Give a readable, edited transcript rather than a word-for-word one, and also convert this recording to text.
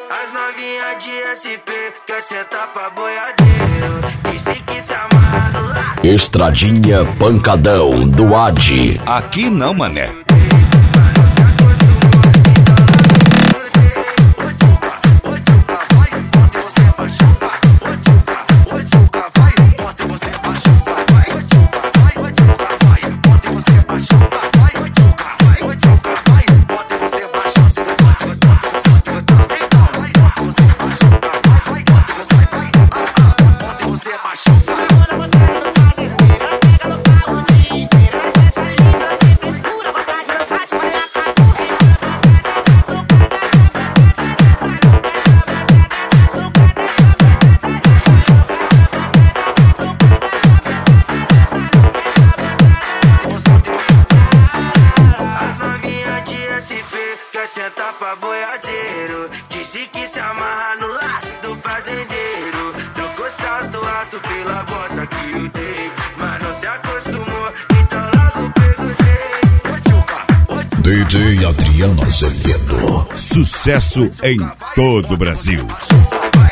As novinhas de SP quer sentar pra boiadeiro. Disse que se amarra no laço. Estradinha Pancadão do Adi. Aqui não, mané. Senta pra boiadeiro, disse que se amarra no laço do fazendeiro. Trocou salto alto pela bota que eu dei, mas não se acostumou, então logo perguntei. DJ Adriano Azelino. Sucesso em todo o Brasil.